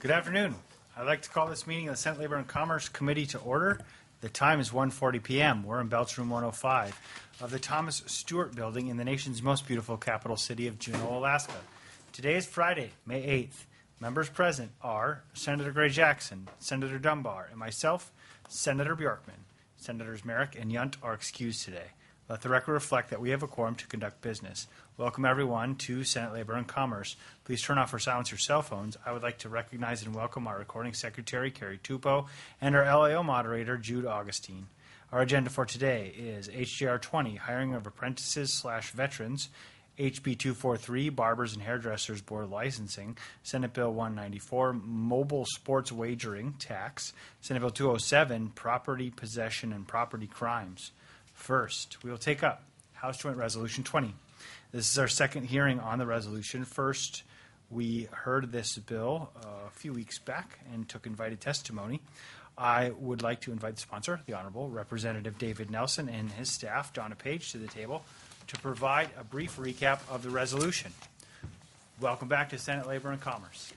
Good afternoon. I'd like to call this meeting of the Senate Labor and Commerce Committee to order. The time is 1:40 p.m. We're in Belch Room 105 of the Thomas Stewart Building in the nation's most beautiful capital city of Juneau, Alaska. Today is Friday, May 8th. Members present are Senator Gray Jackson, Senator Dunbar, and myself, Senator Bjorkman. Senators Merrick and Yunt are excused today. Let the record reflect that we have a quorum to conduct business. Welcome, everyone, to Senate Labor and Commerce. Please turn off or silence your cell phones. I would like to recognize and welcome our recording secretary, Carrie Tupou, and our LAO moderator, Jude Augustine. Our agenda for today is HJR 20, Hiring of Apprentices/Veterans, HB 243, Barbers and Hairdressers Board Licensing, Senate Bill 194, Mobile Sports Wagering Tax, Senate Bill 207, Property Possession and Property Crimes. First, we will take up House Joint Resolution 20. This is our second hearing on the resolution. First, we heard this bill a few weeks back and took invited testimony. I would like to invite the sponsor, the Honorable Representative David Nelson, and his staff, Donna Page, to the table to provide a brief recap of the resolution. Welcome back to Senate Labor and Commerce.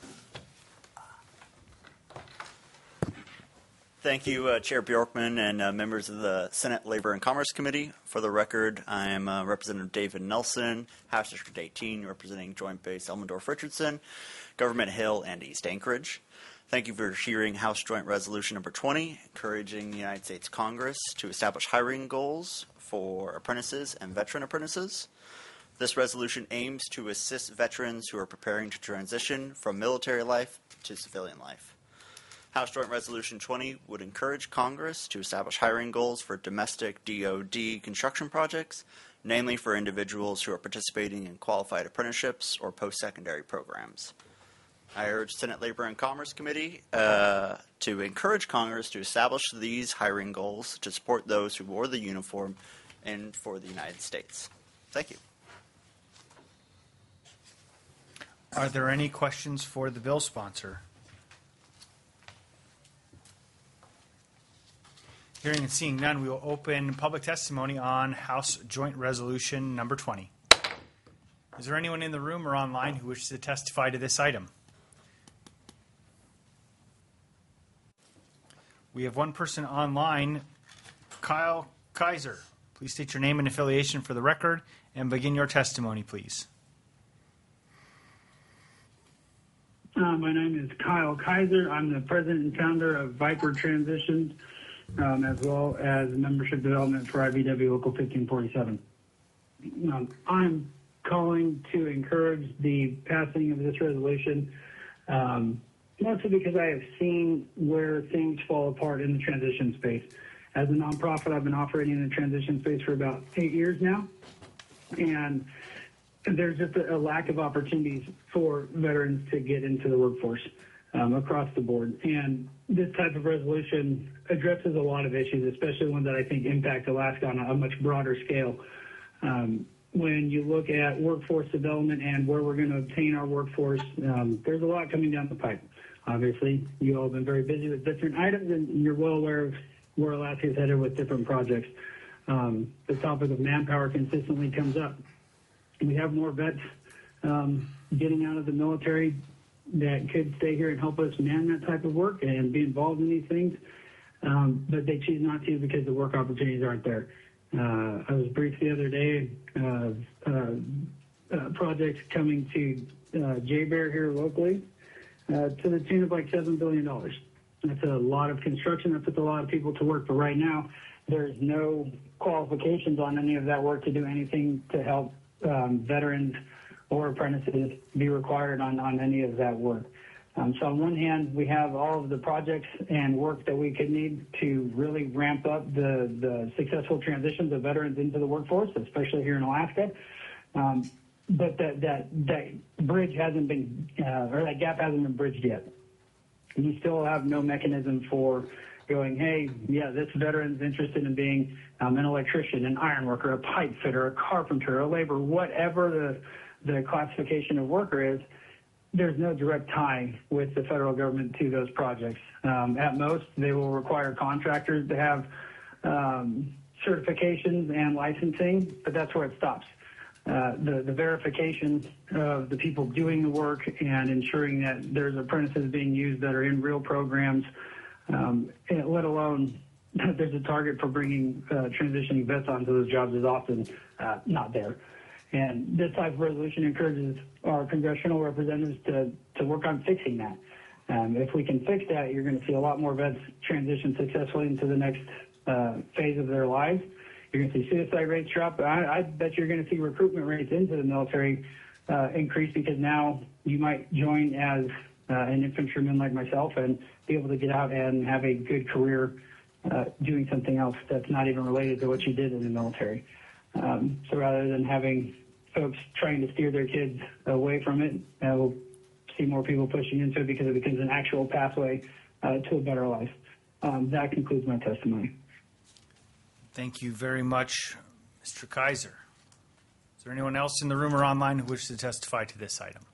Thank you, Chair Bjorkman and members of the Senate Labor and Commerce Committee. For the record, I am Representative David Nelson, House District 18, representing Joint Base Elmendorf-Richardson, Government Hill, and East Anchorage. Thank you for hearing House Joint Resolution Number 20, encouraging the United States Congress to establish hiring goals for apprentices and veteran apprentices. This resolution aims to assist veterans who are preparing to transition from military life to civilian life. House Joint Resolution 20 would encourage Congress to establish hiring goals for domestic DoD construction projects, namely for individuals who are participating in qualified apprenticeships or post-secondary programs. I urge Senate Labor and Commerce Committee to encourage Congress to establish these hiring goals to support those who wore the uniform and for the United States. Thank you. Are there any questions for the bill sponsor? Hearing and seeing none, we will open public testimony on House Joint Resolution Number 20. Is there anyone in the room or online who wishes to testify to this item? We have one person online, Kyle Kaiser. Please state your name and affiliation for the record and begin your testimony, please. My name is Kyle Kaiser. I'm the president and founder of Viper Transitions, as well as membership development for IBW Local 1547. I'm calling to encourage the passing of this resolution, mostly because I have seen where things fall apart in the transition space. As a nonprofit, I've been operating in the transition space for about 8 years now, and there's just a lack of opportunities for veterans to get into the workforce across the board. And this type of resolution addresses a lot of issues, especially ones that I think impact Alaska on a much broader scale. When you look at workforce development and where we're going to obtain our workforce, there's a lot coming down the pipe. Obviously, you all have been very busy with different items, and you're well aware of where Alaska is headed with different projects. The topic of manpower consistently comes up. We have more vets getting out of the military that could stay here and help us man that type of work and be involved in these things, but they choose not to because the work opportunities aren't there. I was briefed the other day of projects coming to J-Bear here locally to the tune of like $7 billion. That's a lot of construction. That puts a lot of people to work, but right now there's no qualifications on any of that work to do anything to help veterans or apprentices be required on any of that work. So on one hand, we have all of the projects and work that we could need to really ramp up the successful transitions of veterans into the workforce, especially here in Alaska. But that bridge hasn't been, or that gap hasn't been bridged yet. You still have no mechanism for going, hey, yeah, this veteran's interested in being an electrician, an iron worker, a pipe fitter, a carpenter, a laborer, whatever the classification of worker is. There's no direct tie with the federal government to those projects. At most, they will require contractors to have certifications and licensing, but that's where it stops. the verification of the people doing the work and ensuring that there's apprentices being used that are in real programs, let alone that there's a target for bringing transitioning vets onto those jobs is often not there. And this type of resolution encourages our congressional representatives to work on fixing that. If we can fix that, you're going to see a lot more vets transition successfully into the next phase of their lives. You're going to see suicide rates drop. I bet you're going to see recruitment rates into the military increase, because now you might join as an infantryman like myself and be able to get out and have a good career doing something else that's not even related to what you did in the military. So rather than having folks trying to steer their kids away from it, we'll see more people pushing into it because it becomes an actual pathway to a better life. That concludes my testimony. Thank you very much, Mr. Kaiser. Is there anyone else in the room or online who wishes to testify to this item?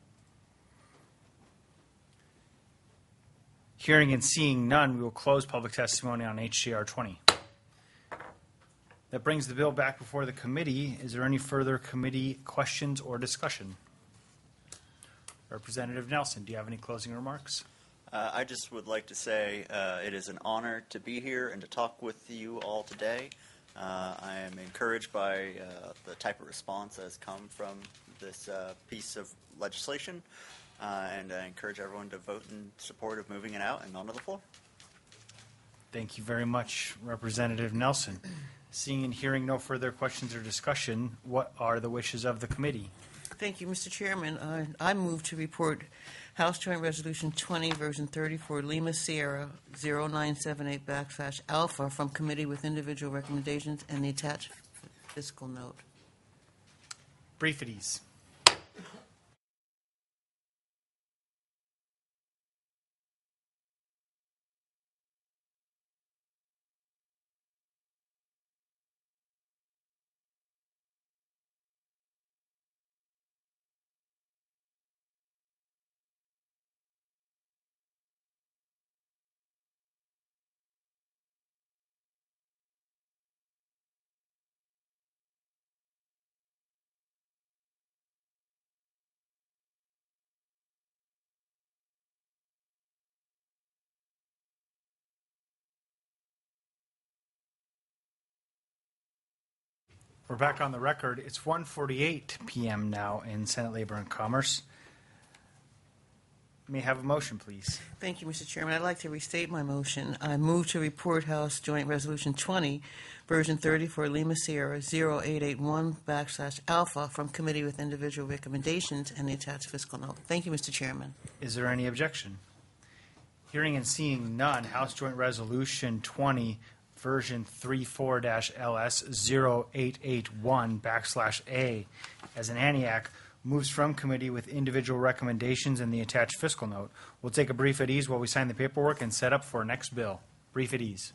Hearing and seeing none, we will close public testimony on HJR 20. That brings the bill back before the committee. Is there any further committee questions or discussion? Representative Nelson, do you have any closing remarks? I just would like to say it is an honor to be here and to talk with you all today. I am encouraged by the type of response that has come from this piece of legislation, and I encourage everyone to vote in support of moving it out and onto the floor. Thank you very much, Representative Nelson. Seeing and hearing no further questions or discussion, what are the wishes of the committee? Thank you, Mr. Chairman. I move to report House Joint Resolution 20, version 34, Lima Sierra 0978/Alpha from committee with individual recommendations and the attached fiscal note. Brief at ease. We're back on the record. It's 1:48 p.m. now in Senate Labor and Commerce. May I have a motion, please? Thank you, Mr. Chairman. I'd like to restate my motion. I move to report House Joint Resolution 20, version 34, Lima Sierra 0881/Alpha from committee with individual recommendations and the attached fiscal note. Thank you, Mr. Chairman. Is there any objection? Hearing and seeing none, House Joint Resolution 20, version 34-LS 0881/A as an ANIAC moves from committee with individual recommendations and the attached fiscal note. We'll take a brief at ease while we sign the paperwork and set up for our next bill. Brief at ease.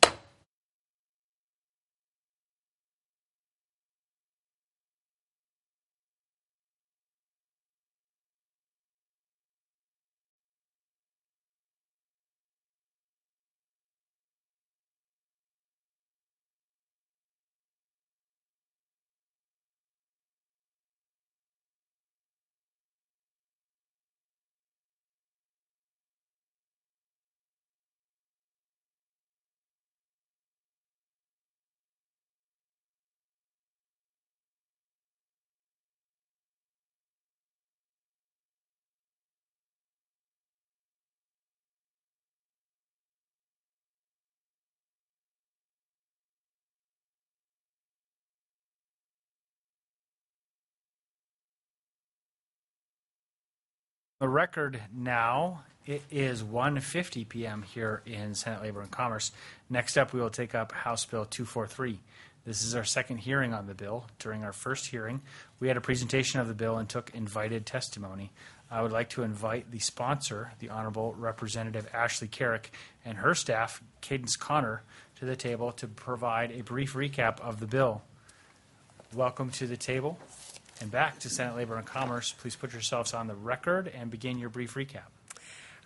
The record now, it is 1:50 p.m. here in Senate Labor and Commerce. Next up, we will take up House Bill 243. This is our second hearing on the bill. During our first hearing, we had a presentation of the bill and took invited testimony. I would like to invite the sponsor, the Honorable Representative Ashley Carrick, and her staff, Cadence Connor, to the table to provide a brief recap of the bill. Welcome to the table. And back to Senate Labor and Commerce. Please put yourselves on the record and begin your brief recap.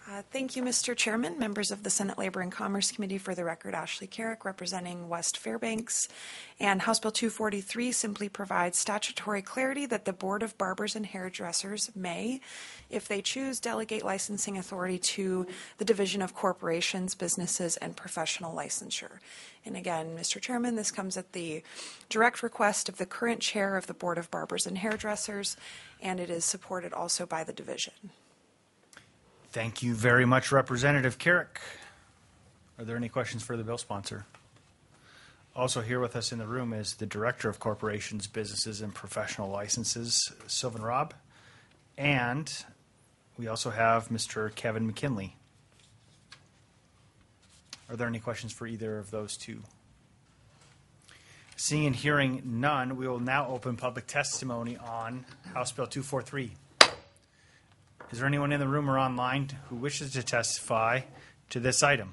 Thank you, Mr. Chairman, members of the Senate Labor and Commerce Committee. For the record, Ashley Carrick, representing West Fairbanks. And House Bill 243 simply provides statutory clarity that the Board of Barbers and Hairdressers may, if they choose, delegate licensing authority to the Division of Corporations, Businesses, and Professional Licensure. And again, Mr. Chairman, this comes at the direct request of the current chair of the Board of Barbers and Hairdressers, and it is supported also by the division. Thank you very much, Representative Carrick. Are there any questions for the bill sponsor? Also here with us in the room is the Director of Corporations, Businesses, and Professional Licenses, Sylvan Robb. And we also have Mr. Kevin McKinley. Are there any questions for either of those two? Seeing and hearing none, we will now open public testimony on House Bill 243. Is there anyone in the room or online who wishes to testify to this item?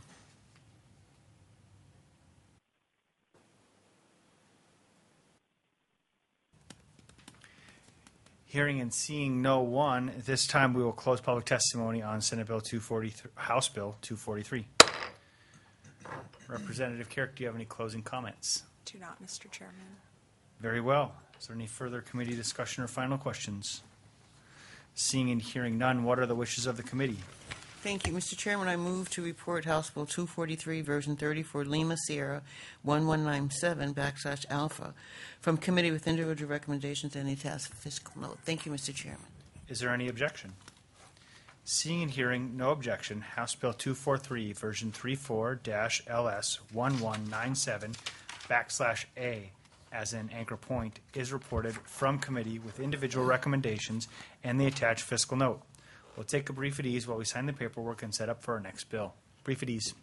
Hearing and seeing no one, at this time we will close public testimony on Senate Bill 243, House Bill 243. Representative Carrick, do you have any closing comments? Do not, Mr. Chairman. Very well. Is there any further committee discussion or final questions? Seeing and hearing none, what are the wishes of the committee? Thank you, Mr. Chairman. I move to report House Bill 243, version 30 for Lima Sierra 1197 \alpha from committee with individual recommendations and attached fiscal note. Thank you, Mr. Chairman. Is there any objection? Seeing and hearing no objection, House Bill 243, version 34-LS 1197 \A as an anchor point is reported from committee with individual recommendations and the attached fiscal note. We'll take a brief at ease while we sign the paperwork and set up for our next bill. Brief at ease.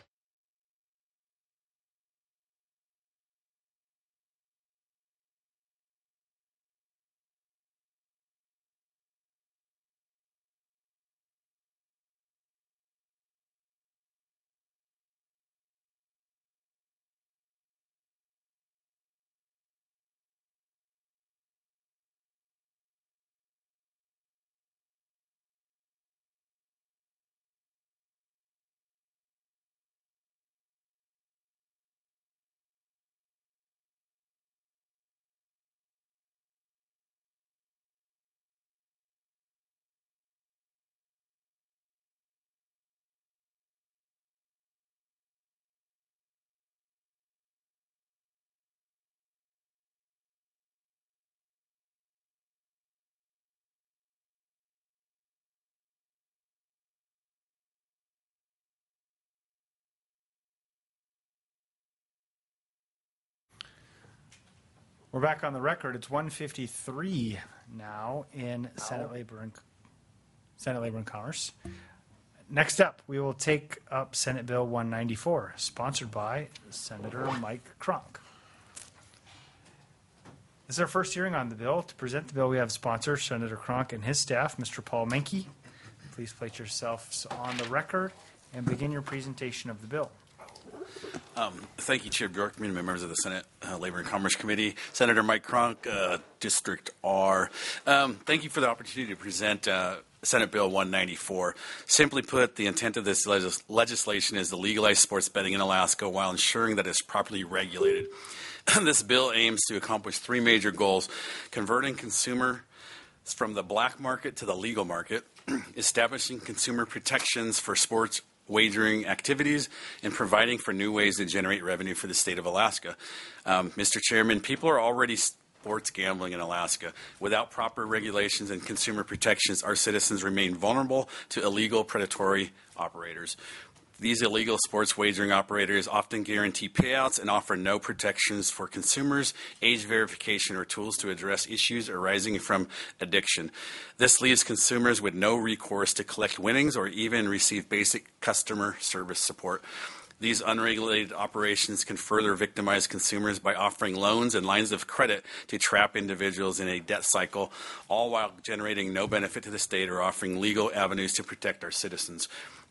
We're back on the record. It's 1:53 now in Senate Labor and Commerce. Next up, we will take up Senate Bill 194, sponsored by Senator Mike Cronk. This is our first hearing on the bill. To present the bill, we have sponsor Senator Cronk and his staff, Mr. Paul Menke. Please place yourselves on the record and begin your presentation of the bill. Thank you, Chair Bjorkman, members of the Senate Labor and Commerce Committee. Senator Mike Cronk, District R. Thank you for the opportunity to present Senate Bill 194. Simply put, the intent of this legislation is to legalize sports betting in Alaska while ensuring that it's properly regulated. This bill aims to accomplish three major goals: converting consumers from the black market to the legal market, establishing consumer protections for sports wagering activities, and providing for new ways to generate revenue for the state of Alaska. Mr. Chairman, people are already sports gambling in Alaska. Without proper regulations and consumer protections, our citizens remain vulnerable to illegal predatory operators. These illegal sports wagering operators often guarantee payouts and offer no protections for consumers, age verification, or tools to address issues arising from addiction. This leaves consumers with no recourse to collect winnings or even receive basic customer service support. These unregulated operations can further victimize consumers by offering loans and lines of credit to trap individuals in a debt cycle, all while generating no benefit to the state or offering legal avenues to protect our citizens.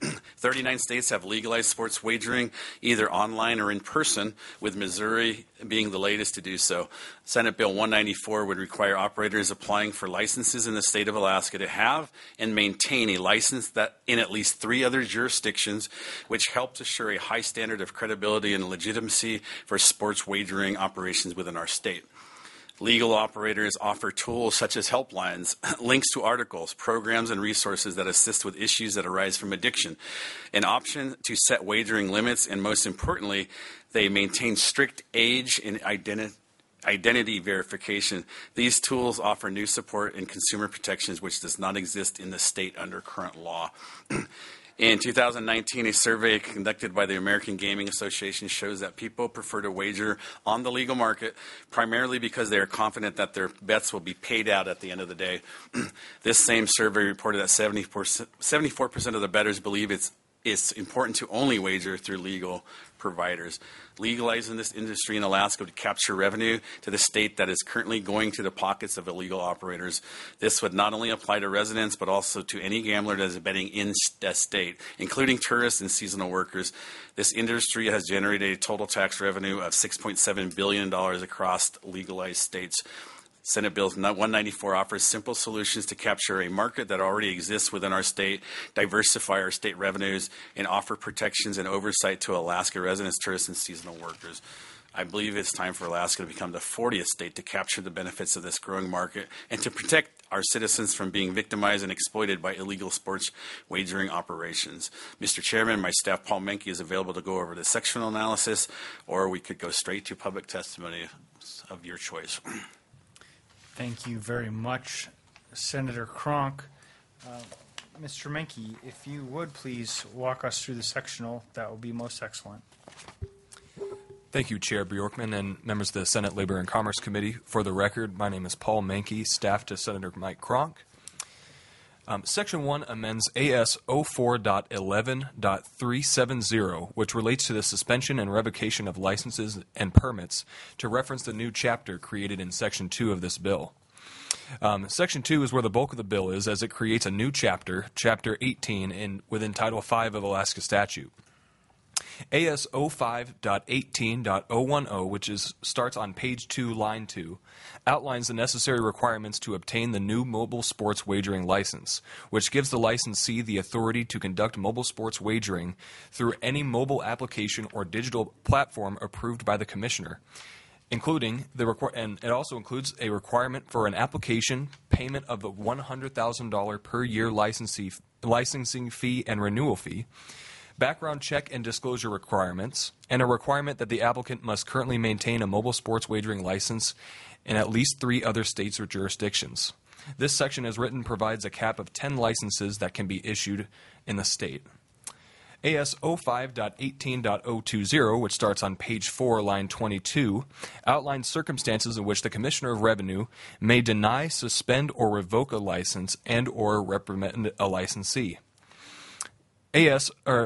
39 states have legalized sports wagering either online or in person, with Missouri being the latest to do so. Senate Bill 194 would require operators applying for licenses in the state of Alaska to have and maintain a license that in at least 3 other jurisdictions, which helps assure a high standard of credibility and legitimacy for sports wagering operations within our state. Legal operators offer tools such as helplines, links to articles, programs, and resources that assist with issues that arise from addiction, an option to set wagering limits, and most importantly, they maintain strict age and identity verification. These tools offer new support and consumer protections which does not exist in the state under current law. In 2019, a survey conducted by the American Gaming Association shows that people prefer to wager on the legal market primarily because they are confident that their bets will be paid out at the end of the day. This same survey reported that 74% of the bettors believe it's important to only wager through legal providers. Legalizing this industry in Alaska would capture revenue to the state that is currently going to the pockets of illegal operators. This would not only apply to residents, but also to any gambler that is betting in the state, including tourists and seasonal workers. This industry has generated a total tax revenue of $6.7 billion across legalized states. Senate Bill 194 offers simple solutions to capture a market that already exists within our state, diversify our state revenues, and offer protections and oversight to Alaska residents, tourists, and seasonal workers. I believe it's time for Alaska to become the 40th state to capture the benefits of this growing market and to protect our citizens from being victimized and exploited by illegal sports wagering operations. Mr. Chairman, my staff, Paul Menke, is available to go over the sectional analysis, or we could go straight to public testimony of your choice. Thank you very much, Senator Cronk. Mr. Menke, if you would please walk us through the sectional, that would be most excellent. Thank you, Chair Bjorkman and members of the Senate Labor and Commerce Committee. For the record, my name is Paul Menke, staff to Senator Mike Cronk. Section 1 amends AS 04.11.370, which relates to the suspension and revocation of licenses and permits, to reference the new chapter created in Section 2 of this bill. Section 2 is where the bulk of the bill is, as it creates a new chapter, Chapter 18, within Title 5 of Alaska statute. AS 05.18.010, which starts on page 2, line 2, outlines the necessary requirements to obtain the new mobile sports wagering license, which gives the licensee the authority to conduct mobile sports wagering through any mobile application or digital platform approved by the Commissioner, including and it also includes a requirement for an application, payment of the $100,000 per year licensing fee and renewal fee, background check and disclosure requirements, and a requirement that the applicant must currently maintain a mobile sports wagering license in at least 3 other states or jurisdictions. This section, as written, provides a cap of 10 licenses that can be issued in the state. AS 05.18.020, which starts on page 4, line 22, outlines circumstances in which the Commissioner of Revenue may deny, suspend, or revoke a license and or reprimand a licensee. AS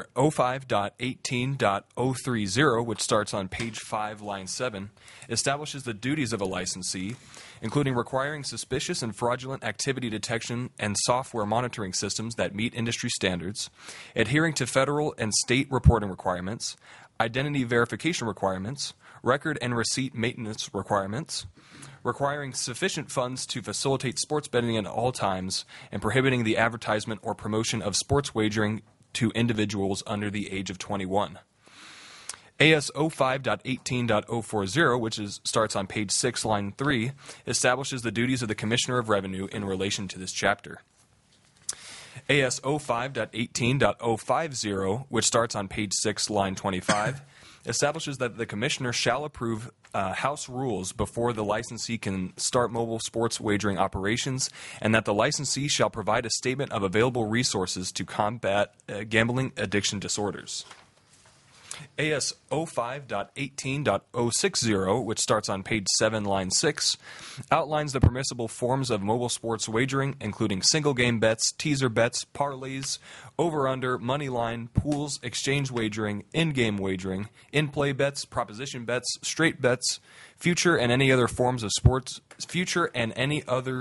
05.18.030, which starts on page 5, line 7, establishes the duties of a licensee, including requiring suspicious and fraudulent activity detection and software monitoring systems that meet industry standards, adhering to federal and state reporting requirements, identity verification requirements, record and receipt maintenance requirements, requiring sufficient funds to facilitate sports betting at all times, and prohibiting the advertisement or promotion of sports wagering to individuals under the age of 21. AS 05.18.040, which starts on page 6, line 3, establishes the duties of the Commissioner of Revenue in relation to this chapter. AS 05.18.050, which starts on page 6, line 25, establishes that the Commissioner shall approve House rules before the licensee can start mobile sports wagering operations, and that the licensee shall provide a statement of available resources to combat gambling addiction disorders. AS 05.18.060, which starts on page 7, line 6, outlines the permissible forms of mobile sports wagering, including single game bets, teaser bets, parlays, over-under, money line, pools, exchange wagering, in-game wagering, in-play bets, proposition bets, straight bets, futures and any other forms of sports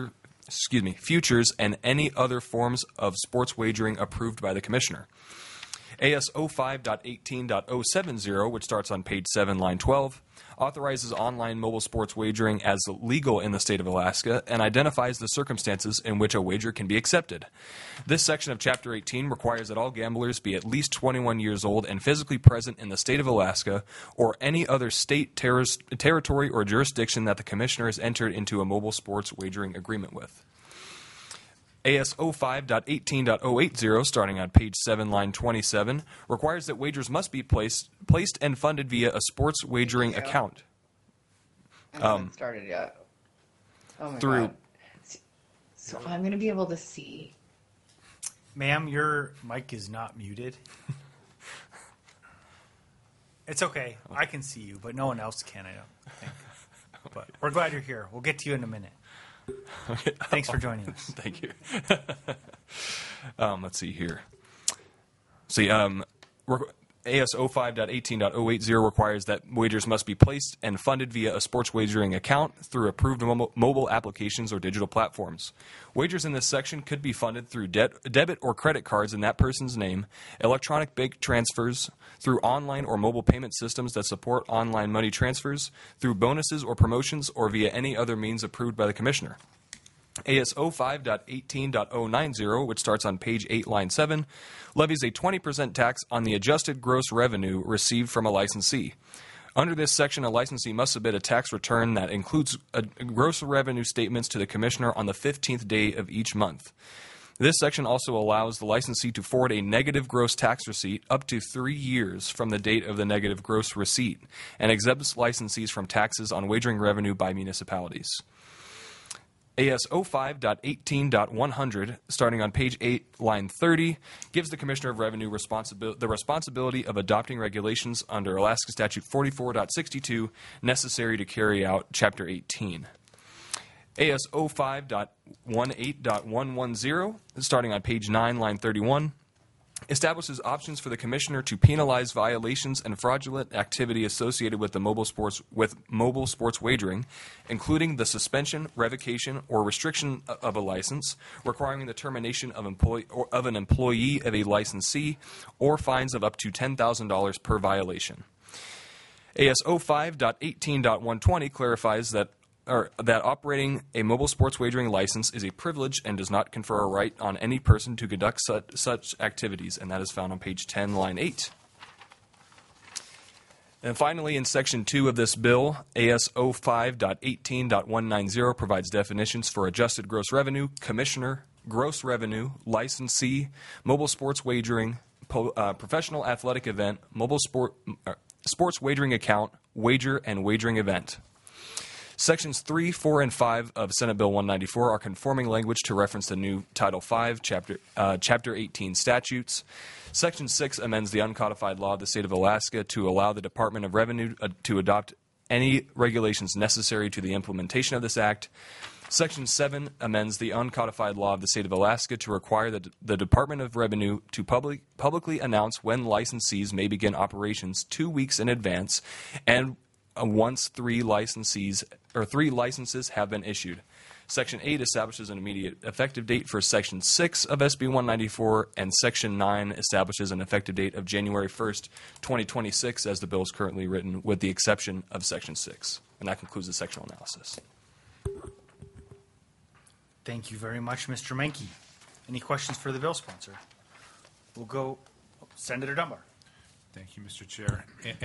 wagering approved by the Commissioner. AS 05.18.070, which starts on page 7, line 12, authorizes online mobile sports wagering as legal in the state of Alaska and identifies the circumstances in which a wager can be accepted. This section of Chapter 18 requires that all gamblers be at least 21 years old and physically present in the state of Alaska or any other state, territory, or jurisdiction that the Commissioner has entered into a mobile sports wagering agreement with. AS 05.18.080, starting on page 7, line 27, requires that wagers must be placed and funded via a sports wagering account. I haven't started yet. Oh my Through- God. So I'm going to be able to see. Ma'am, your mic is not muted. It's okay. I can see you, but no one else can, I don't think. But we're glad you're here. We'll get to you in a minute. Okay. Thanks for joining us. Thank you. Let's see here. See, AS 05.18.080 requires that wagers must be placed and funded via a sports wagering account through approved mobile applications or digital platforms. Wagers in this section could be funded through debit or credit cards in that person's name, electronic bank transfers, through online or mobile payment systems that support online money transfers, through bonuses or promotions, or via any other means approved by the Commissioner. AS 05.18.090, which starts on page 8, line 7, levies a 20% tax on the adjusted gross revenue received from a licensee. Under this section, a licensee must submit a tax return that includes gross revenue statements to the Commissioner on the 15th day of each month. This section also allows the licensee to forward a negative gross tax receipt up to 3 years from the date of the negative gross receipt and exempts licensees from taxes on wagering revenue by municipalities. AS 05.18.100, starting on page 8, line 30, gives the Commissioner of Revenue the responsibility of adopting regulations under Alaska Statute 44.62 necessary to carry out Chapter 18. AS 05.18.110, starting on page 9, line 31, establishes options for the Commissioner to penalize violations and fraudulent activity associated with mobile sports wagering, including the suspension, revocation, or restriction of a license, requiring the termination of an employee of a licensee, or fines of up to $10,000 per violation. AS 05.18.120 clarifies that operating a mobile sports wagering license is a privilege and does not confer a right on any person to conduct such activities, and that is found on page 10, line 8. And finally, in Section 2 of this bill, AS 05.18.190 provides definitions for adjusted gross revenue, Commissioner, gross revenue, licensee, mobile sports wagering, professional athletic event, mobile sports wagering account, wager, and wagering event. Sections 3, 4, and 5 of Senate Bill 194 are conforming language to reference the new Title V, Chapter 18 statutes. Section 6 amends the uncodified law of the state of Alaska to allow the Department of Revenue to adopt any regulations necessary to the implementation of this act. Section 7 amends the uncodified law of the state of Alaska to require the Department of Revenue to publicly announce when licensees may begin operations 2 weeks in advance and once 3 licenses have been issued. Section 8 establishes an immediate effective date for Section 6 of SB 194, and Section 9 establishes an effective date of January 1st, 2026, as the bill is currently written, with the exception of Section 6. And that concludes the sectional analysis. Thank you very much, Mr. Menke. Any questions for the bill sponsor? We'll go Senator Dunbar. Thank you, Mr. Chair.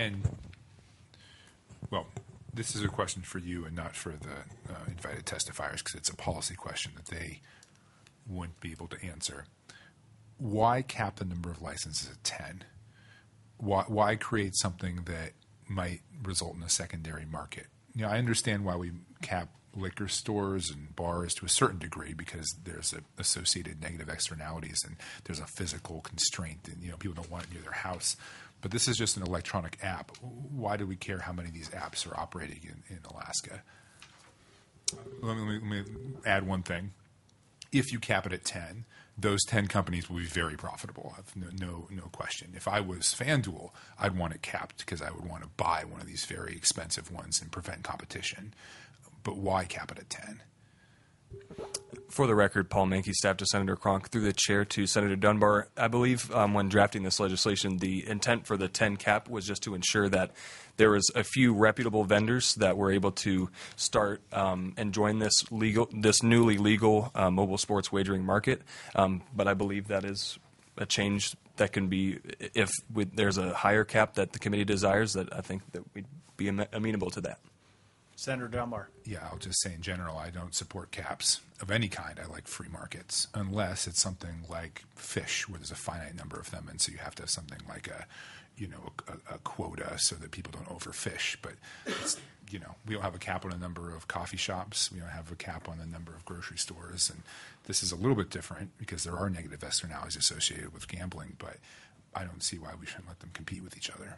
Well, this is a question for you and not for the invited testifiers, because it's a policy question that they wouldn't be able to answer. Why cap the number of licenses at 10? Why create something that might result in a secondary market? You know, I understand why we cap liquor stores and bars to a certain degree, because there's associated negative externalities and there's a physical constraint, and people don't want it near their house. But this is just an electronic app. Why do we care how many of these apps are operating in Alaska? Let me add one thing. If you cap it at 10, those 10 companies will be very profitable. I have no question. If I was FanDuel, I'd want it capped because I would want to buy one of these very expensive ones and prevent competition. But why cap it at 10? For the record, Paul Mankey, staff to Senator Cronk, through the chair to Senator Dunbar. I believe when drafting this legislation, the intent for the 10 cap was just to ensure that there was a few reputable vendors that were able to start and join this newly legal mobile sports wagering market. But I believe that is a change that can be, if there's a higher cap that the committee desires, that I think that we'd be amenable to that. Senator Dunbar. Yeah, I'll just say in general, I don't support caps of any kind. I like free markets, unless it's something like fish, where there's a finite number of them, and so you have to have something like a quota so that people don't overfish. But it's, we don't have a cap on the number of coffee shops. We don't have a cap on the number of grocery stores, and this is a little bit different because there are negative externalities associated with gambling. But I don't see why we shouldn't let them compete with each other.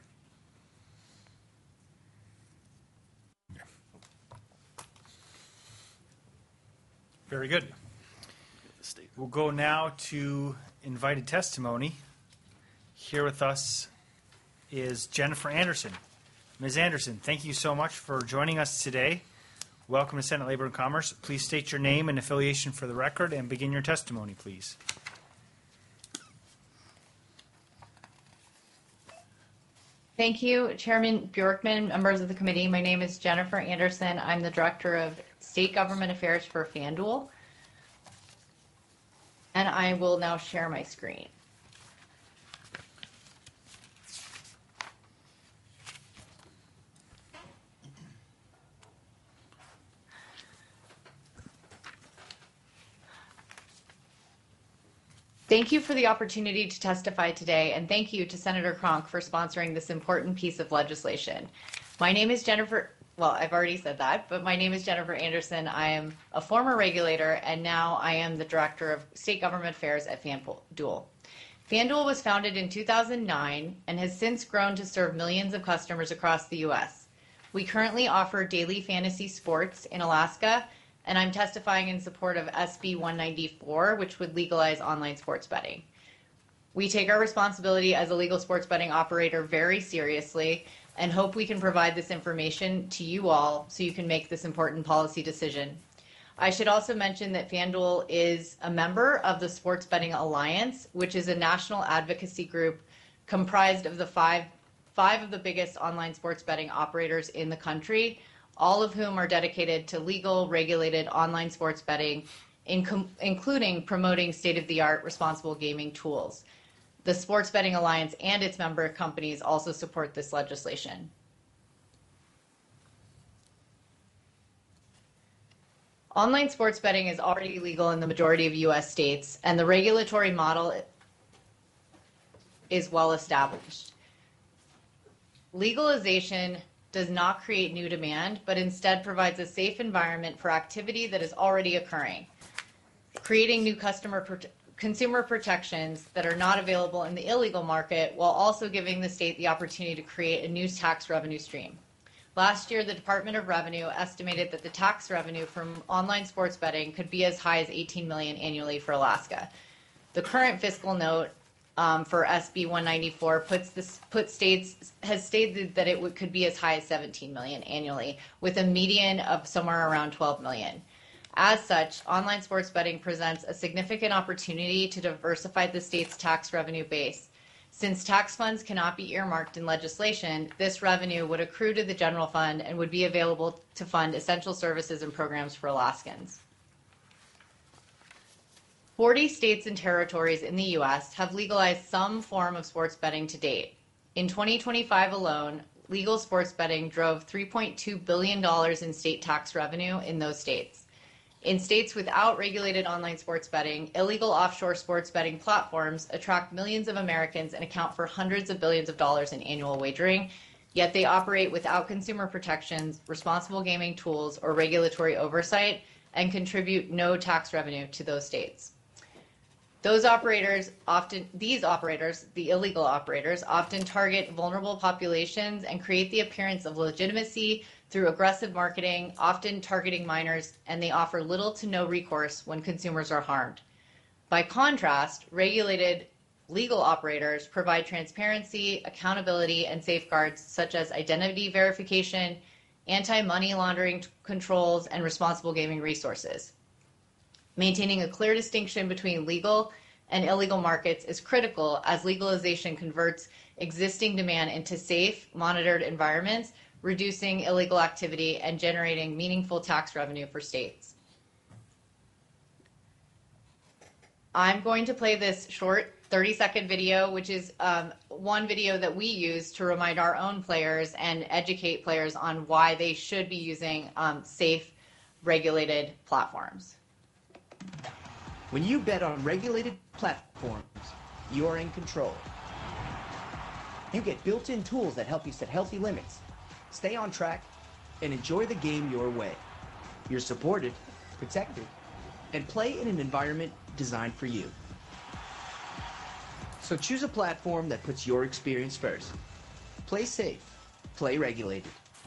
Very good. We'll go now to invited testimony. Here with us is Jennifer Anderson. Ms. Anderson, thank you so much for joining us today. Welcome to Senate Labor and Commerce. Please state your name and affiliation for the record and begin your testimony, please. Thank you, Chairman Bjorkman, members of the committee. My name is Jennifer Anderson. I'm the Director of State Government Affairs for FanDuel. And I will now share my screen. Thank you for the opportunity to testify today, and thank you to Senator Cronk for sponsoring this important piece of legislation. My name is Jennifer, well, I've already said that, but my name is Jennifer Anderson. I am a former regulator, and now I am the Director of State Government Affairs at FanDuel. FanDuel was founded in 2009 and has since grown to serve millions of customers across the U.S. We currently offer daily fantasy sports in Alaska, and I'm testifying in support of SB 194, which would legalize online sports betting. We take our responsibility as a legal sports betting operator very seriously and hope we can provide this information to you all so you can make this important policy decision. I should also mention that FanDuel is a member of the Sports Betting Alliance, which is a national advocacy group comprised of the five of the biggest online sports betting operators in the country, all of whom are dedicated to legal, regulated online sports betting, including promoting state-of-the-art responsible gaming tools. The Sports Betting Alliance and its member companies also support this legislation. Online sports betting is already legal in the majority of U.S. states, and the regulatory model is well established. Legalization does not create new demand, but instead provides a safe environment for activity that is already occurring, creating new consumer protections that are not available in the illegal market, while also giving the state the opportunity to create a new tax revenue stream. Last year, the Department of Revenue estimated that the tax revenue from online sports betting could be as high as $18 million annually for Alaska. The current fiscal note for SB 194 has stated that it could be as high as $17 million annually, with a median of somewhere around $12 million. As such, online sports betting presents a significant opportunity to diversify the state's tax revenue base. Since tax funds cannot be earmarked in legislation, this revenue would accrue to the general fund and would be available to fund essential services and programs for Alaskans. 40 states and territories in the U.S. have legalized some form of sports betting to date. In 2025 alone, legal sports betting drove $3.2 billion in state tax revenue in those states. In states without regulated online sports betting, illegal offshore sports betting platforms attract millions of Americans and account for hundreds of billions of dollars in annual wagering, yet they operate without consumer protections, responsible gaming tools, or regulatory oversight, and contribute no tax revenue to those states. These operators, the illegal operators, often target vulnerable populations and create the appearance of legitimacy through aggressive marketing, often targeting minors, and they offer little to no recourse when consumers are harmed. By contrast, regulated legal operators provide transparency, accountability, and safeguards such as identity verification, anti-money laundering controls, and responsible gaming resources. Maintaining a clear distinction between legal and illegal markets is critical as legalization converts existing demand into safe, monitored environments, reducing illegal activity and generating meaningful tax revenue for states. I'm going to play this short 30-second video, which is one video that we use to remind our own players and educate players on why they should be using safe, regulated platforms. When you bet on regulated platforms, you're in control. You get built-in tools that help you set healthy limits, stay on track, and enjoy the game your way. You're supported, protected, and play in an environment designed for you. So choose a platform that puts your experience first. Play safe, play regulated.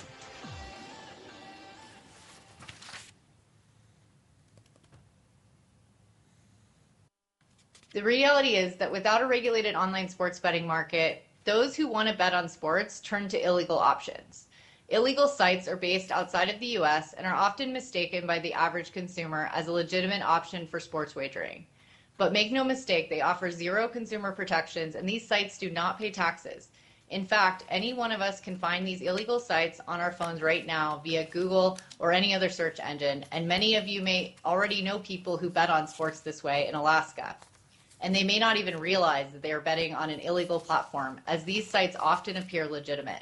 The reality is that without a regulated online sports betting market, those who want to bet on sports turn to illegal options. Illegal sites are based outside of the U.S. and are often mistaken by the average consumer as a legitimate option for sports wagering. But make no mistake, they offer zero consumer protections, and these sites do not pay taxes. In fact, any one of us can find these illegal sites on our phones right now via Google or any other search engine, and many of you may already know people who bet on sports this way in Alaska. And they may not even realize that they are betting on an illegal platform, as these sites often appear legitimate.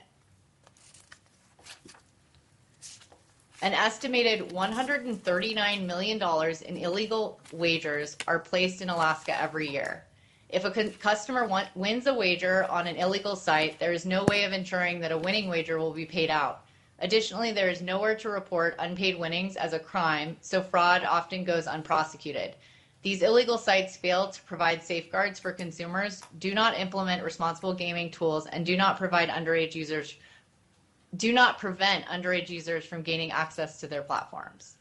An estimated $139 million in illegal wagers are placed in Alaska every year. If a customer wins a wager on an illegal site, there is no way of ensuring that a winning wager will be paid out. Additionally, there is nowhere to report unpaid winnings as a crime, so fraud often goes unprosecuted. These illegal sites fail to provide safeguards for consumers, do not implement responsible gaming tools, and do not prevent underage users from gaining access to their platforms.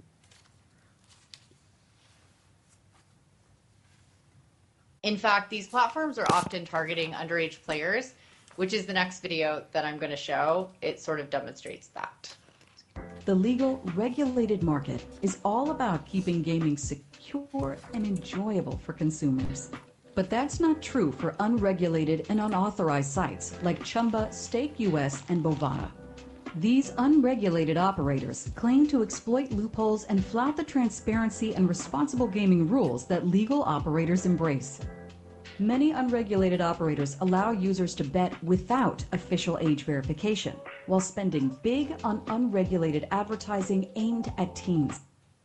In fact, these platforms are often targeting underage players, which is the next video that I'm going to show. It sort of demonstrates that. The legal, regulated market is all about keeping gaming secure and enjoyable for consumers. But that's not true for unregulated and unauthorized sites like Chumba, StakeUS, and Bovada. These unregulated operators claim to exploit loopholes and flout the transparency and responsible gaming rules that legal operators embrace. Many unregulated operators allow users to bet without official age verification, while spending big on unregulated advertising aimed at teens.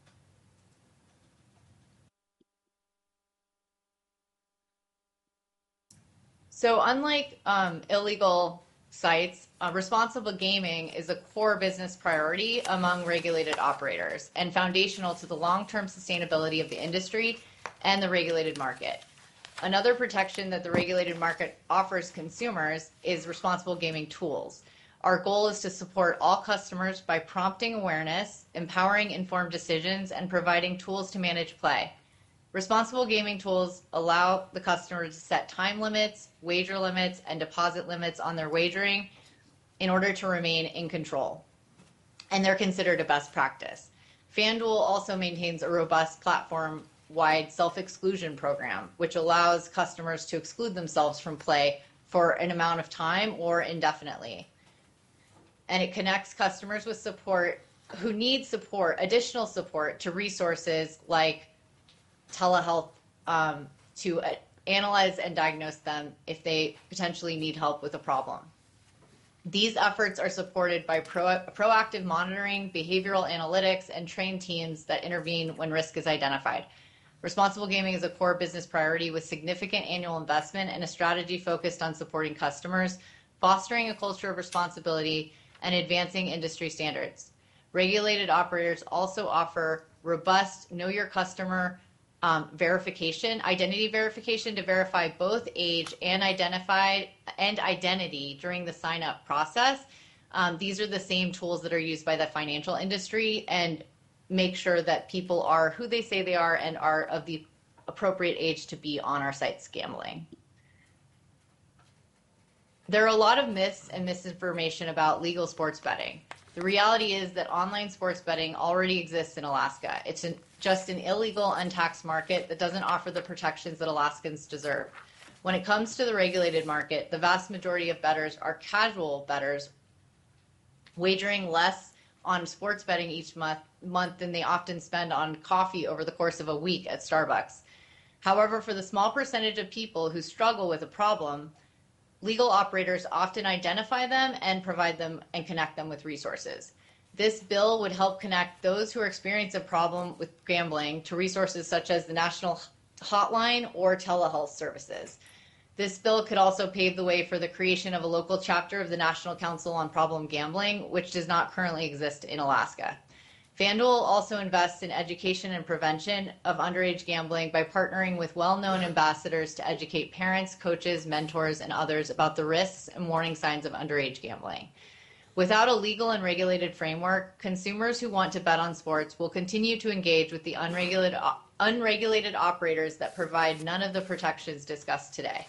So unlike illegal sites, responsible gaming is a core business priority among regulated operators and foundational to the long-term sustainability of the industry and the regulated market. Another protection that the regulated market offers consumers is responsible gaming tools. Our goal is to support all customers by prompting awareness, empowering informed decisions, and providing tools to manage play. Responsible gaming tools allow the customer to set time limits, wager limits, and deposit limits on their wagering in order to remain in control. And they're considered a best practice. FanDuel also maintains a robust platform-wide self-exclusion program, which allows customers to exclude themselves from play for an amount of time or indefinitely. And it connects customers with support who need support, additional support, to resources like telehealth to analyze and diagnose them if they potentially need help with a problem. These efforts are supported by proactive monitoring, behavioral analytics, and trained teams that intervene when risk is identified. Responsible gaming is a core business priority with significant annual investment and a strategy focused on supporting customers, fostering a culture of responsibility, and advancing industry standards. Regulated operators also offer robust Know Your Customer identity verification to verify both age and identity during the sign-up process. These are the same tools that are used by the financial industry and make sure that people are who they say they are and are of the appropriate age to be on our sites gambling. There are a lot of myths and misinformation about legal sports betting. The reality is that online sports betting already exists in Alaska. It's just an illegal, untaxed market that doesn't offer the protections that Alaskans deserve. When it comes to the regulated market, the vast majority of bettors are casual bettors, wagering less on sports betting each month than they often spend on coffee over the course of a week at Starbucks. However, for the small percentage of people who struggle with a problem, legal operators often identify them and provide them and connect them with resources. This bill would help connect those who are experiencing a problem with gambling to resources such as the National Hotline or telehealth services. This bill could also pave the way for the creation of a local chapter of the National Council on Problem Gambling, which does not currently exist in Alaska. FanDuel also invests in education and prevention of underage gambling by partnering with well-known ambassadors to educate parents, coaches, mentors, and others about the risks and warning signs of underage gambling. Without a legal and regulated framework, consumers who want to bet on sports will continue to engage with the unregulated operators that provide none of the protections discussed today.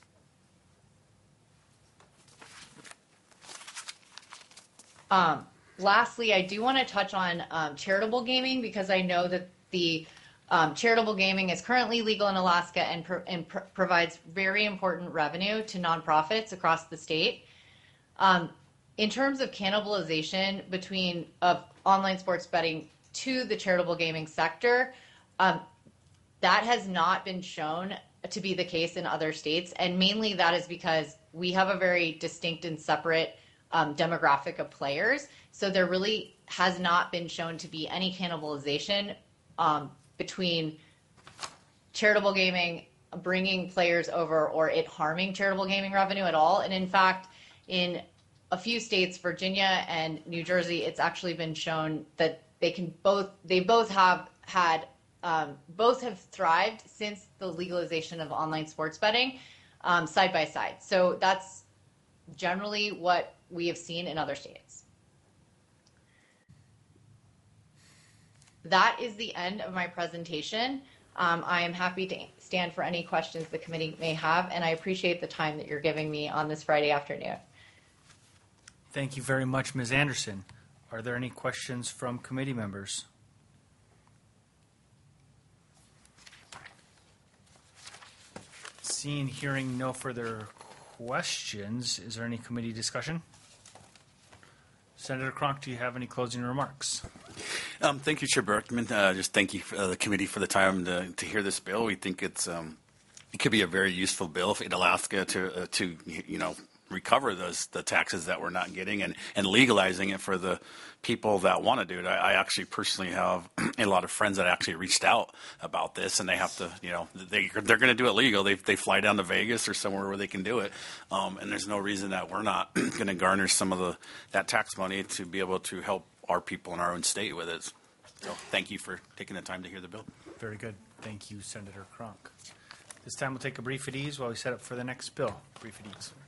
Lastly, I do want to touch on charitable gaming because I know that the charitable gaming is currently legal in Alaska and provides very important revenue to nonprofits across the state. In terms of cannibalization of online sports betting to the charitable gaming sector, that has not been shown to be the case in other states, and mainly that is because we have a very distinct and separate demographic of players. So there really has not been shown to be any cannibalization between charitable gaming bringing players over or it harming charitable gaming revenue at all. And in fact, in a few states, Virginia and New Jersey, it's actually been shown that both have thrived since the legalization of online sports betting side by side. So that's generally what we have seen in other states. That is the end of my presentation. I am happy to stand for any questions the committee may have, and I appreciate the time that you're giving me on this Friday afternoon. Thank you very much, Ms. Anderson. Are there any questions from committee members? Seeing, hearing no further questions, is there any committee discussion? Senator Cronk, do you have any closing remarks? Thank you, Chair Berkman. Just thank you for the committee for the time to hear this bill. We think it could be a very useful bill in Alaska to recover the taxes that we're not getting and legalizing it for the people that want to do it. I actually personally have a lot of friends that actually reached out about this, and they have to, they're going to do it legal. They fly down to Vegas or somewhere where they can do it, and there's no reason that we're not going to garner some of that tax money to be able to help our people in our own state with it. So thank you for taking the time to hear the bill. Very good. Thank you, Senator Cronk. This time we'll take a brief at ease while we set up for the next bill. Brief at ease.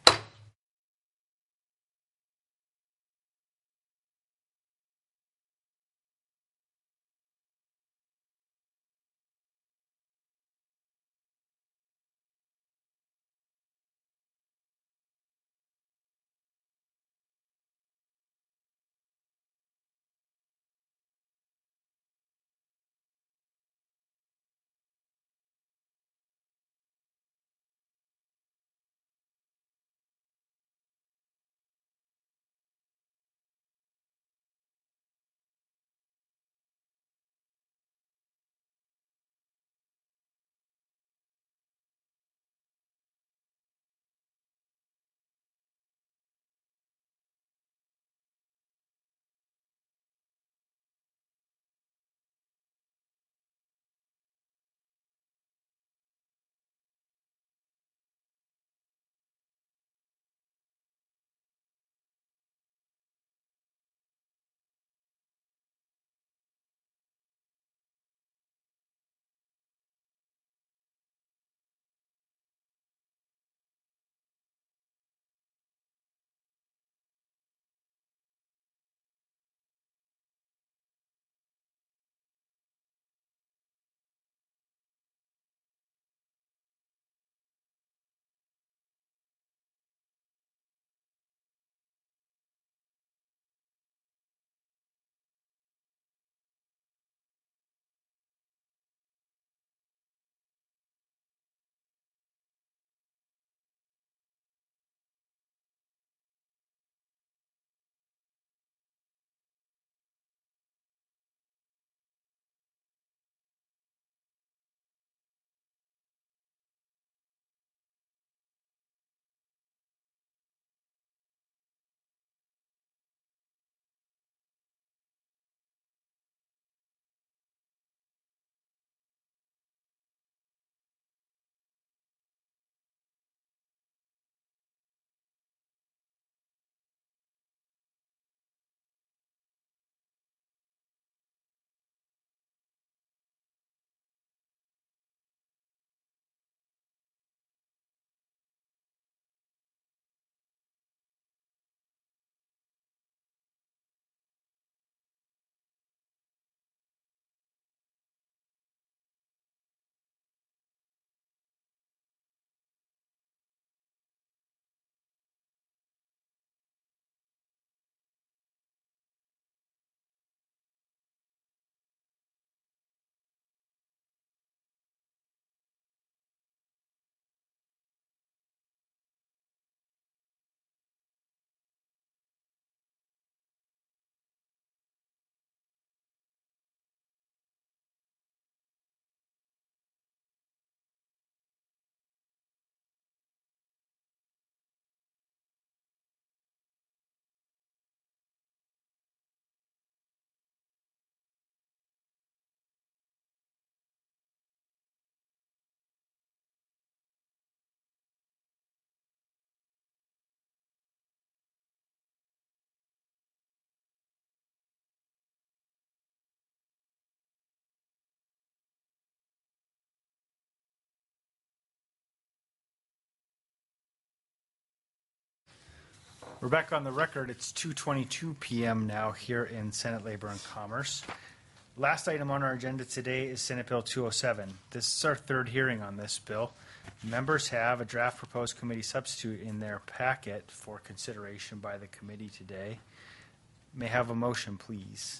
We're back on the record. It's 2:22 p.m. now here in Senate Labor and Commerce. Last item on our agenda today is Senate Bill 207. This is our third hearing on this bill. Members have a draft proposed committee substitute in their packet for consideration by the committee today. May I have a motion, please?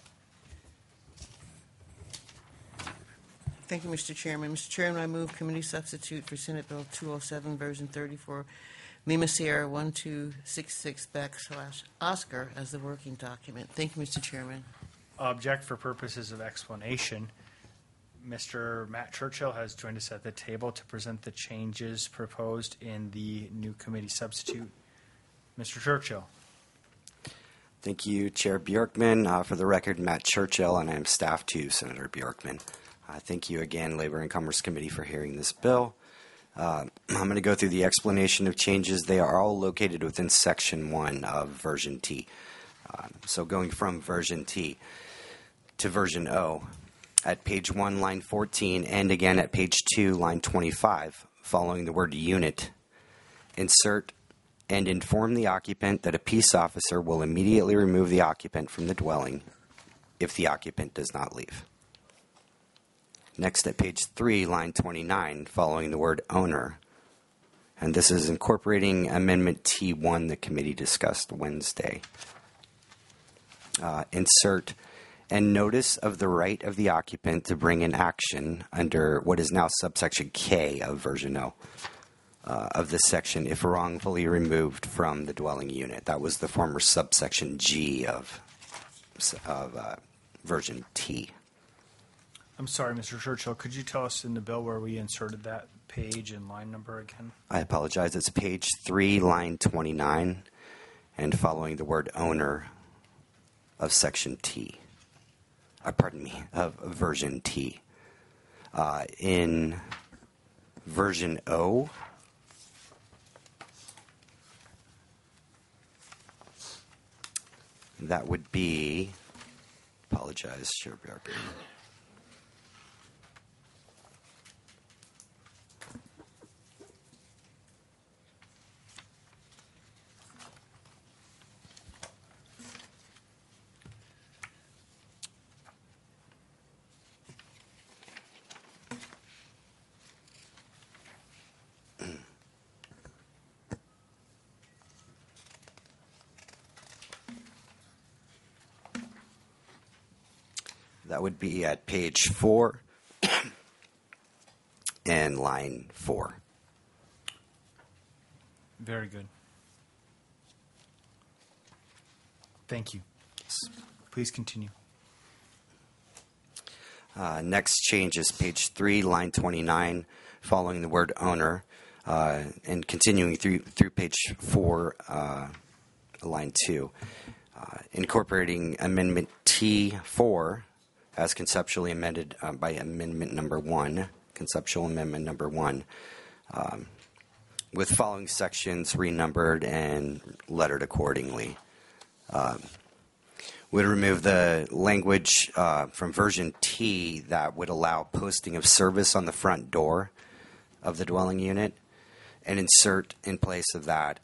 Thank you, Mr. Chairman. Mr. Chairman, I move committee substitute for Senate Bill 207, version 34, Lima Sierra 1266/Oscar as the working document. Thank you, Mr. Chairman. Object for purposes of explanation. Mr. Matt Churchill has joined us at the table to present the changes proposed in the new committee substitute. Mr. Churchill. Thank you, Chair Bjorkman. For the record, Matt Churchill, and I am staff to Senator Bjorkman. Thank you again, Labor and Commerce Committee, for hearing this bill. I'm going to go through the explanation of changes. They are all located within Section 1 of Version T. So going from Version T to Version O, at page 1, line 14, and again at page 2, line 25, following the word unit, insert and inform the occupant that a peace officer will immediately remove the occupant from the dwelling if the occupant does not leave. Next, at page 3, line 29, following the word owner, and this is incorporating Amendment T1 the committee discussed Wednesday. Insert and notice of the right of the occupant to bring an action under what is now subsection K of Version O of this section if wrongfully removed from the dwelling unit. That was the former subsection G of Version T. I'm sorry, Mr. Churchill. Could you tell us in the bill where we inserted that page and line number again? I apologize. It's page 3, line 29, and following the word owner of section T. Of Version T. In Version O, that would be, apologize, Chair Bjorkman. That would be at page 4 and line 4. Very good. Thank you. Please continue. Next change is page 3, line 29, following the word owner, and continuing through page 4, line 2, incorporating Amendment T4 as conceptually amended by Amendment Number 1, Conceptual Amendment Number 1, with following sections renumbered and lettered accordingly. Would remove the language from Version T that would allow posting of service on the front door of the dwelling unit, and insert in place of that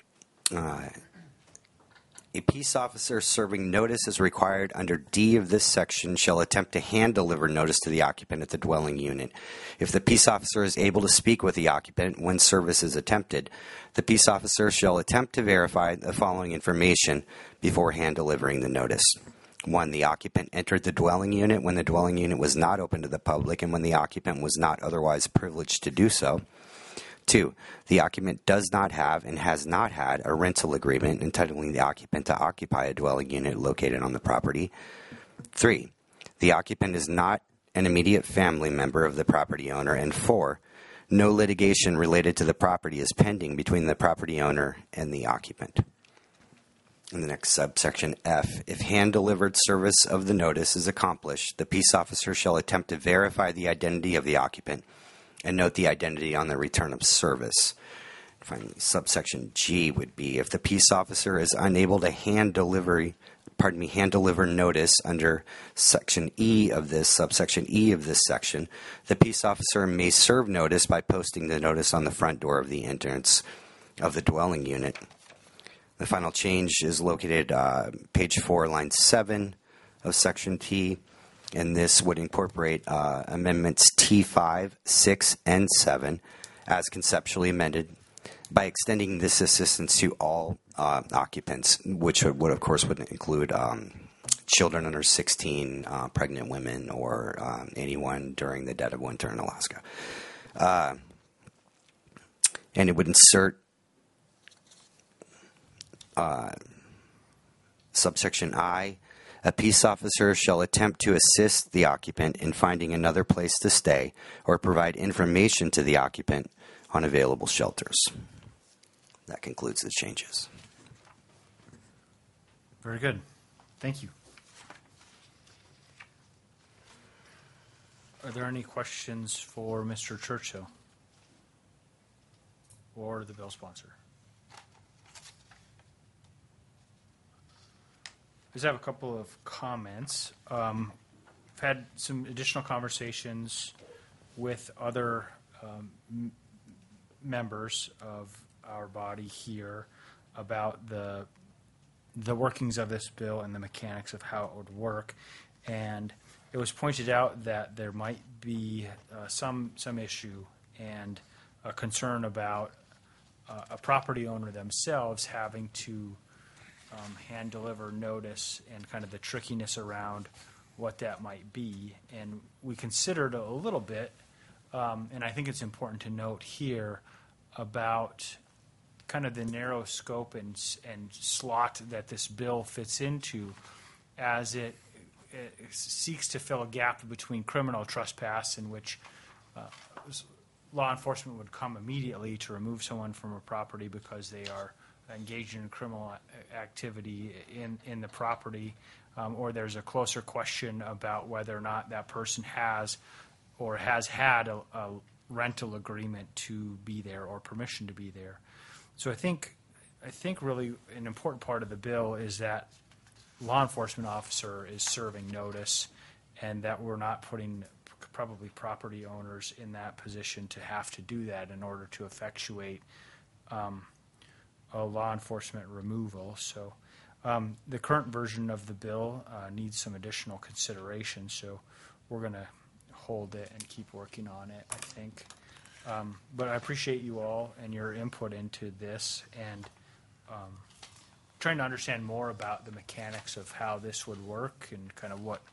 a peace officer serving notice as required under D of this section shall attempt to hand deliver notice to the occupant at the dwelling unit. If the peace officer is able to speak with the occupant when service is attempted, the peace officer shall attempt to verify the following information before hand delivering the notice. 1. The occupant entered the dwelling unit when the dwelling unit was not open to the public and when the occupant was not otherwise privileged to do so. 2. The occupant does not have and has not had a rental agreement entitling the occupant to occupy a dwelling unit located on the property. 3. The occupant is not an immediate family member of the property owner. And 4. No litigation related to the property is pending between the property owner and the occupant. In the next subsection F, if hand-delivered service of the notice is accomplished, the peace officer shall attempt to verify the identity of the occupant and note the identity on the return of service. Finally, subsection G would be if the peace officer is unable to hand deliver notice under subsection E of this section, the peace officer may serve notice by posting the notice on the front door of the entrance of the dwelling unit. The final change is located page 4, line 7 of section T, and this would incorporate amendments T5, 6, and 7 as conceptually amended by extending this assistance to all occupants, which would of course would include children under 16, pregnant women, or anyone during the dead of winter in Alaska. And it would insert subsection I, a peace officer shall attempt to assist the occupant in finding another place to stay or provide information to the occupant on available shelters. That concludes the changes. Very good. Thank you. Are there any questions for Mr. Churchill or the bill sponsor? I just have a couple of comments. I've had some additional conversations with other members of our body here about the workings of this bill and the mechanics of how it would work. And it was pointed out that there might be some issue and a concern about a property owner themselves having to hand deliver notice and kind of the trickiness around what that might be. And we considered a little bit, and I think it's important to note here about kind of the narrow scope and slot that this bill fits into as it seeks to fill a gap between criminal trespass, in which law enforcement would come immediately to remove someone from a property because they are engaged in criminal activity in the property, or there's a closer question about whether or not that person has or has had a rental agreement to be there or permission to be there. So I think really an important part of the bill is that law enforcement officer is serving notice, and that we're not putting probably property owners in that position to have to do that in order to effectuate a law enforcement removal. So the current version of the bill needs some additional consideration, so we're going to hold it and keep working on it, I think. But I appreciate you all and your input into this, and trying to understand more about the mechanics of how this would work and kind of what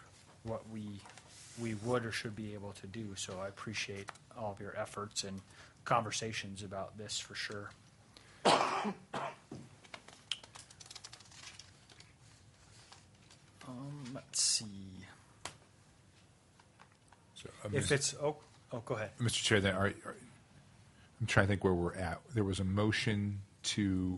we would or should be able to do. So I appreciate all of your efforts and conversations about this for sure. Let's see. So, If it's go ahead, Mr. Chair. Then, I'm trying to think where we're at. There was a motion to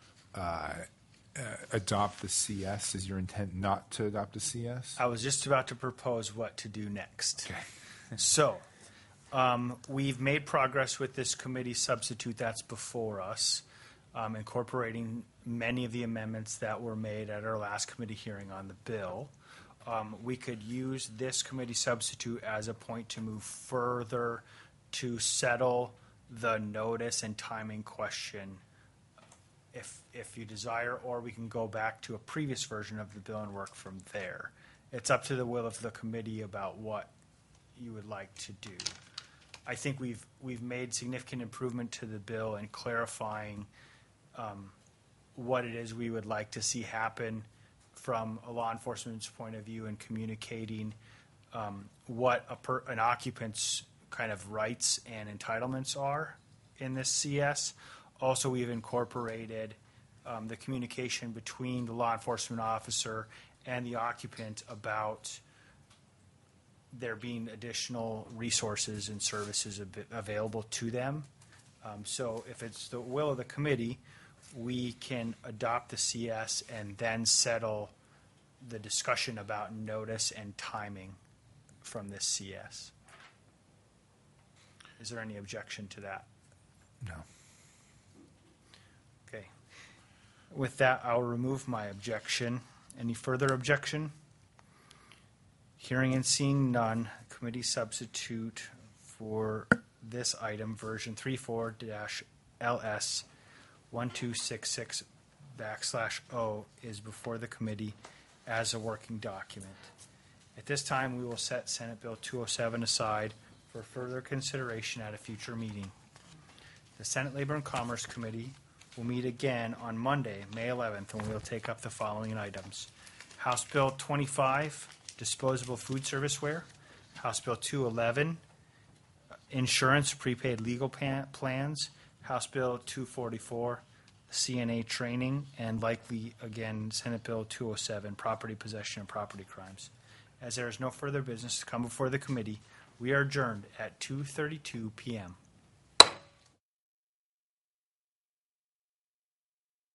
adopt the CS. Is your intent not to adopt the CS? I was just about to propose what to do next. Okay. So, we've made progress with this committee substitute that's before us, incorporating many of the amendments that were made at our last committee hearing on the bill. We could use this committee substitute as a point to move further to settle the notice and timing question if you desire, or we can go back to a previous version of the bill and work from there. It's up to the will of the committee about what you would like to do. I think we've made significant improvement to the bill in clarifying what it is we would like to see happen from a law enforcement's point of view, and communicating what an occupant's kind of rights and entitlements are in this CS. Also, we've incorporated the communication between the law enforcement officer and the occupant about there being additional resources and services available to them. So if it's the will of the committee, we can adopt the CS and then settle the discussion about notice and timing from this CS. Is there any objection to that? No. Okay. With that, I'll remove my objection. Any further objection? Hearing and seeing none, committee substitute for this item, version 34-LS 1266 207-O is before the committee as a working document. At this time, we will set Senate Bill 207 aside for further consideration at a future meeting. The Senate Labor and Commerce Committee will meet again on Monday, May 11th, and we will take up the following items. House Bill 25, disposable food serviceware. House Bill 211, insurance prepaid legal plans. House Bill 244, CNA training, and likely, again, Senate Bill 207, property possession and property crimes. As there is no further business to come before the committee, we are adjourned at 2:32 p.m.